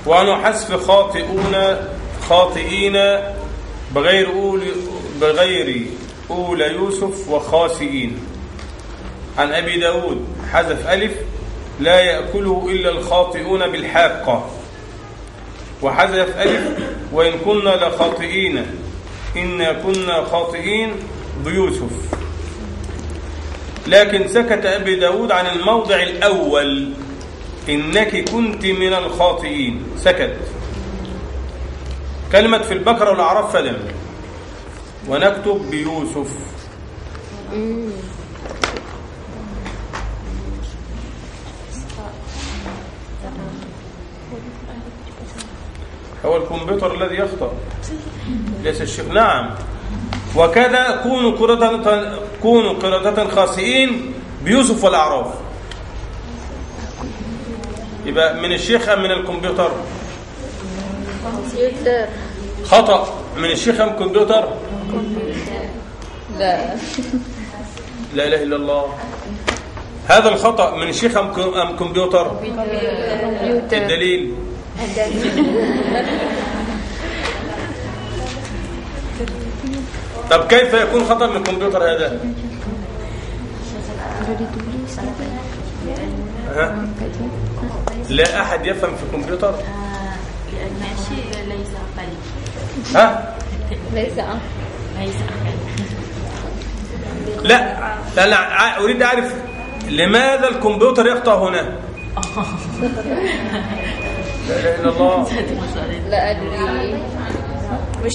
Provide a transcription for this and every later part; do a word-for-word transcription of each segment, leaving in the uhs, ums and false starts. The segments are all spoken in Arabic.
وعن حذف خاطئون خاطئين بغير أول بغير أولى يوسف وخاسئين. عن أبي داود حذف ألف لا يأكله إلا الخاطئون بالحاقة، وحذف ألف وإن كنا لخاطئين إنا كنا خاطئين بيوسف. لكن سكت أبي داود عن الموضع الأول إنك كنت من الخاطئين، سكت. كلمة في البقرة والأعراف فلم، ونكتب بيوسف. هو الكمبيوتر الذي يخطأ ليس الشيخ. نعم. وكذا كونوا قردة كونوا قردة خاسئين بيوسف والأعراف. يبقى من الشيخ أم من الكمبيوتر؟ خطأ من الشيخ أم الكمبيوتر؟ لا لا إله إلا الله. هذا الخطأ من الشيخ أم كمبيوتر؟ الدليل طب كيف يكون خطأ من الكمبيوتر هذا؟ ها؟ لا أحد يفهم في الكمبيوتر؟ ها؟ ليس لا لا لا أريد أعرف لماذا الكمبيوتر يخطأ هنا؟ لا إله إلا الله. لا أدري. مش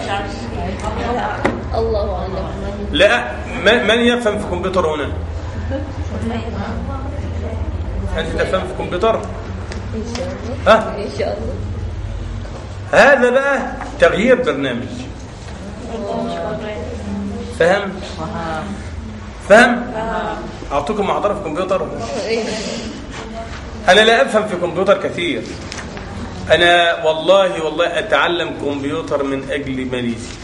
الله أعلم. لا من يفهم في الكمبيوتر هنا؟ أنت تفهم في الكمبيوتر؟ إن شاء الله. ها؟ إن شاء الله. هذا بقى تغيير برنامج. فهم؟ فهم؟ أعطيكم محاضرة في الكمبيوتر. أنا لا أفهم في الكمبيوتر كثير. أنا والله والله أتعلم كمبيوتر من أجل ماليزيا.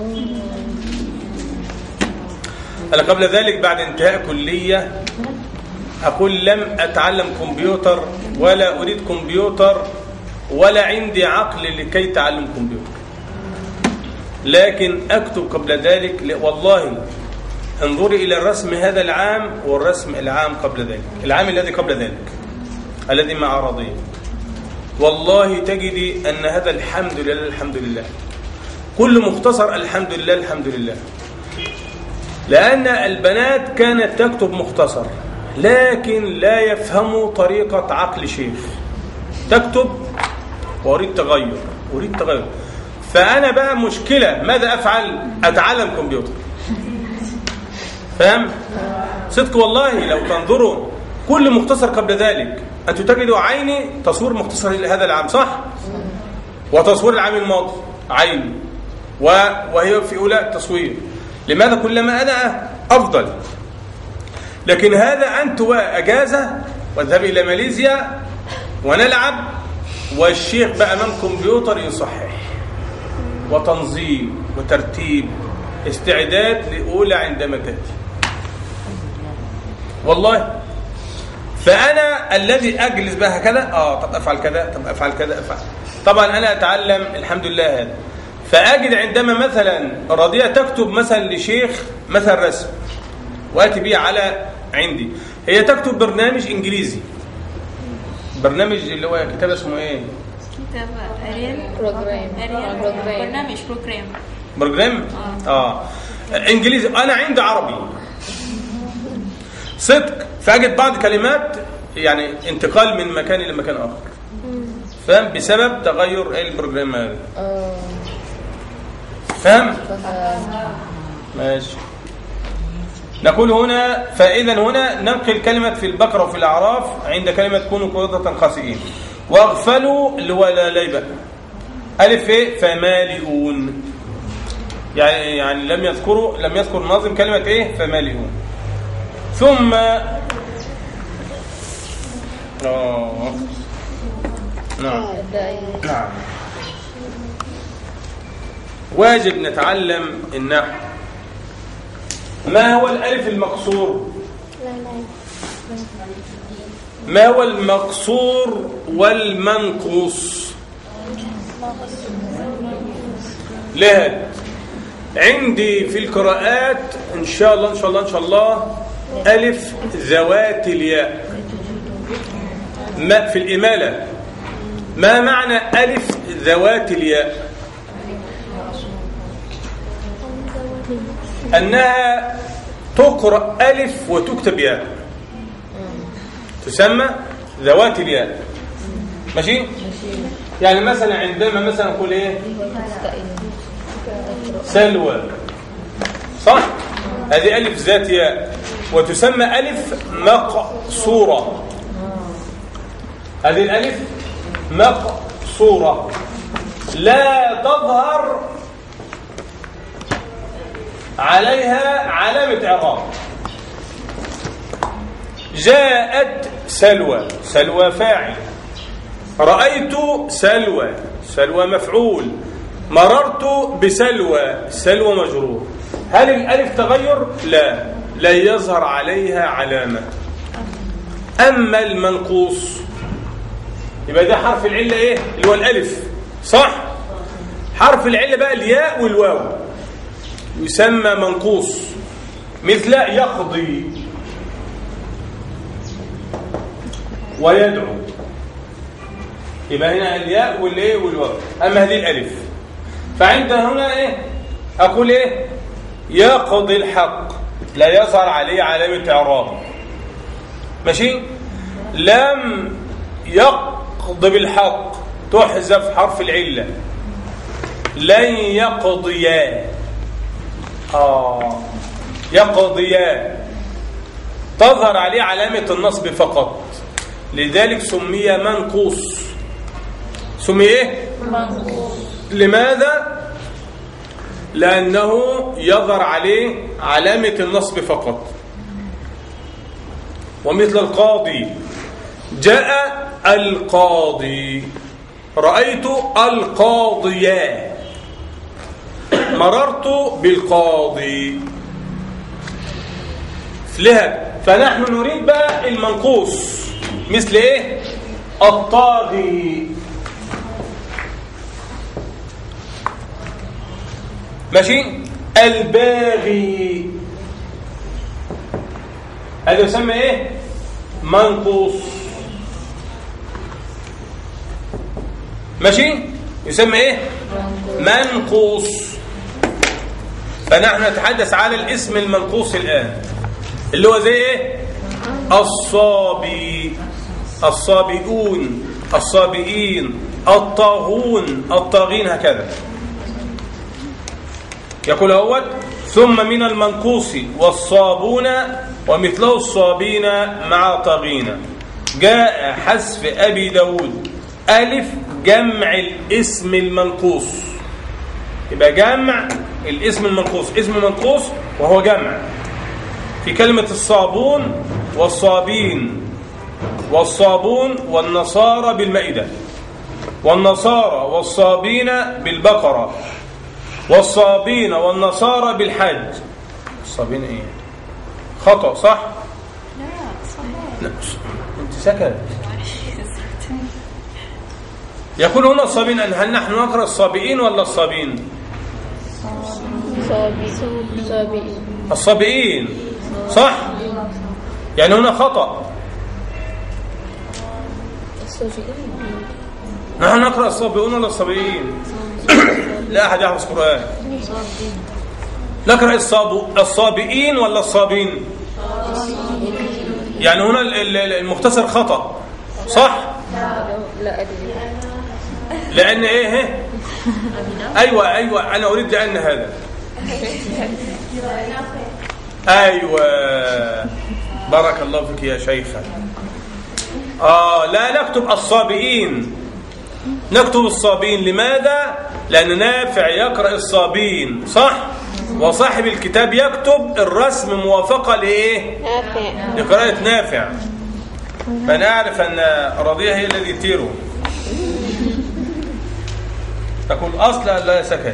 أنا قبل ذلك بعد انتهاء كلية أقول لم أتعلم كمبيوتر ولا أريد كمبيوتر ولا عندي عقل لكي تعلم كمبيوتر، لكن أكتب قبل ذلك. والله انظري إلى الرسم هذا العام والرسم العام قبل ذلك، العام الذي قبل ذلك الذي مع راضي، والله تجدي أن هذا الحمد لله الحمد لله كل مختصر الحمد لله الحمد لله. لأن البنات كانت تكتب مختصر لكن لا يفهموا طريقة عقل شيخ. تكتب وأريد تغير أريد تغير فأنا بقى مشكلة ماذا أفعل؟ أتعلم كمبيوتر. فهم؟ صدق والله لو تنظروا كل مختصر قبل ذلك أنتم تجدوا عيني تصوير مختصر هذا العام صح؟ وتصوير العام الماضي عيني وهي في أولى تصوير. لماذا؟ كلما أنا أفضل. لكن هذا أنت وأجازة واذهب إلى ماليزيا ونلعب والشيخ بقى أمام كمبيوتر يصحح وتنظيم وترتيب استعداد لأولى عندما تأتي. والله فأنا الذي أجلس بها هكذا آه طب أفعل كذا طب أفعل كذا أفعل. طبعا أنا أتعلم الحمد لله هذا. فأجد عندما مثلا راضية تكتب مثلا لشيخ مثلا رسم وأتي به على عندي، هي تكتب برنامج إنجليزي، برنامج اللي هو كتاب اسمه إيه؟ كتاب أريل بروجرام. برنامج بروجرام بروجرام آه إنجليزي. أنا عندي عربي صدق، فأجد بعض كلمات يعني انتقال من مكان إلى مكان آخر. فهم؟ بسبب تغير البروجرام هذا. فهم؟ ماشي. نقول هنا فإذا هنا ننقل كلمة في البقرة وفي الأعراف عند كلمة كونوا قردة خاسئين. واغفلوا اللي هو لا ليبة ألف إيه فمالئون، يعني يعني لم يذكروا لم يذكر الناظم كلمة إيه فمالئون. ثم آه نعم نعم واجب نتعلم النحو. ما هو الألف المقصور؟ ما هو المقصور والمنقوص؟ لهد. عندي في القراءات إن شاء الله إن شاء الله إن شاء الله ألف ذوات الياء. ما في الإمالة ما معنى ألف ذوات الياء؟ أنها تقرأ ألف وتكتب ياء، تسمى ذوات الياء. ماشي؟ يعني مثلا عندما مثلا نقول إيه؟ سلوى، صح؟ هذه ألف ذات ياء وتسمى ألف مقصورة. هذه الألف مقصورة لا تظهر عليها علامة إعراب. جاءت سلوى، سلوى فاعل. رأيت سلوى، سلوى مفعول. مررت بسلوى، سلوى مجرور. هل الألف تغير؟ لا، لا يظهر عليها علامة. أما المنقوص يبقى ده حرف العلة إيه؟ اللي هو الألف، صح؟ حرف العلة بقى الياء والواو يسمى منقوص، مثل يقضي ويدعو. يبقى هنا الياء والايه والواو. اما هذه الالف فعندنا هنا ايه؟ اقول ايه؟ يقضي الحق، لا يظهر عليه علامه اعراب. ماشي؟ لم يقض بالحق، تحذف حرف العله. لن يقضيا، اه يقضيا، تظهر عليه علامه النصب فقط، لذلك سمي منقوص. سمي ايه؟ منقوص. لماذا؟ لأنه يظهر عليه علامة النصب فقط. ومثل القاضي، جاء القاضي، رأيت القاضيا، مررت بالقاضي. لهذا فنحن نريد بقى المنقوص، مثل ايه؟ الطاغي. ماشي؟ الباغي، هذا يسمى ايه؟ منقوص. ماشي؟ يسمى ايه؟ منقوص. فنحن نتحدث على الاسم المنقوص الآن، اللي هو زي ايه؟ الصابي، الصابئون، الصابئين، الطاغون، الطاغين، هكذا. يقول هو ثم من المنقوص والصابون ومثله الصابين مع طاغين. جاء حذف أبي داود ألف جمع الاسم المنقوص. يبقى جمع الاسم المنقوص، اسم منقوص وهو جمع. في كلمة الصابون والصابين، والصابون والنصارى بالمائدة، والنصارى والصابين بالبقرة، والصابين والنصارى بالحج. الصابين ايه؟ خطأ، صح؟ لا صحيح. انت سكت. يقول هنا الصابين، هل نحن نقرأ الصابئين ولا الصابين؟ صابئين. الصابئين، صح؟ يعني هنا خطأ. نحن نقرأ الصابئون ولا الصابئين؟ لا أحد يحفظ قرآن. نقرأ الصابئين ولا الصابين؟ يعني هنا المختصر خطأ، صح؟ لا أدري. لأن إيه؟ أيوة أيوة أنا أريد لأن هذا أيوة بارك الله فيك يا شيخة. آه لا نكتب الصابئين، نكتب الصابين. لماذا؟ لأن نافع يقرأ الصابين، صح؟ وصاحب الكتاب يكتب الرسم موافقة لإيه؟ نافع، لقراءة نافع. فأنا أعرف أن رضية هي الذي تيره. تقول أصلا لا سكت.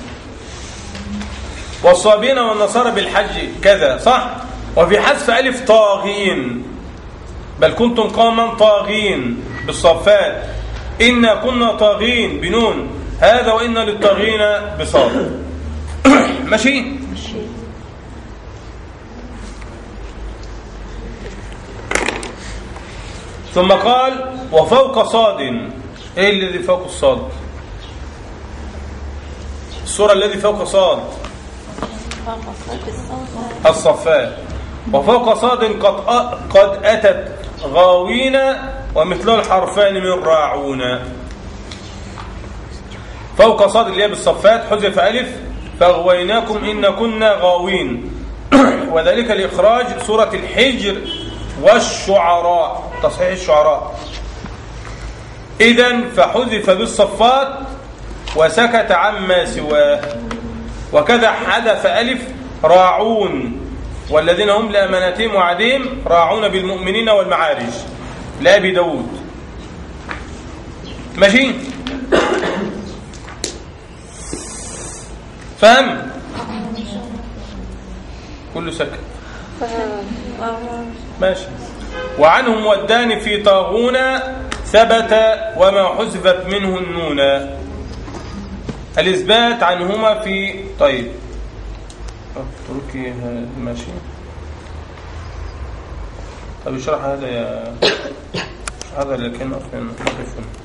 والصابين والنصارى بالحج كذا، صح؟ وفي حذف ألف طاغين، بل كنتم قوما طاغين بالصفات، إنا كنا طاغين بنون. هذا وإن للطاغين بصاد. ماشي. ثم قال وفوق صاد. ايه الذي فوق الصاد؟ السورة الذي فوق صاد الصفات. وفوق صاد قد قد أتت غاوين ومثل الحرفان من راعون. فوق صاد اللي هي بالصفات حذف ألف فأغويناكم إن كنا غاوين، وذلك لإخراج سورة الحجر والشعراء، تصحيح الشعراء. إذن فحذف بالصفات وسكت عما سواه. وكذا حذف ألف راعون والذين هم لأمانتهم وعدهم راعون بالمؤمنين والمعارج لأبي داود. ماشي. فهم؟ كله سكت. ماشي. وعنهم ودان في طاغون ثبت وما حذفت منه النون. الإثبات عنهما في طيب اتركي ماشي. طب اشرح هذا يا هذا اللي كان أصلا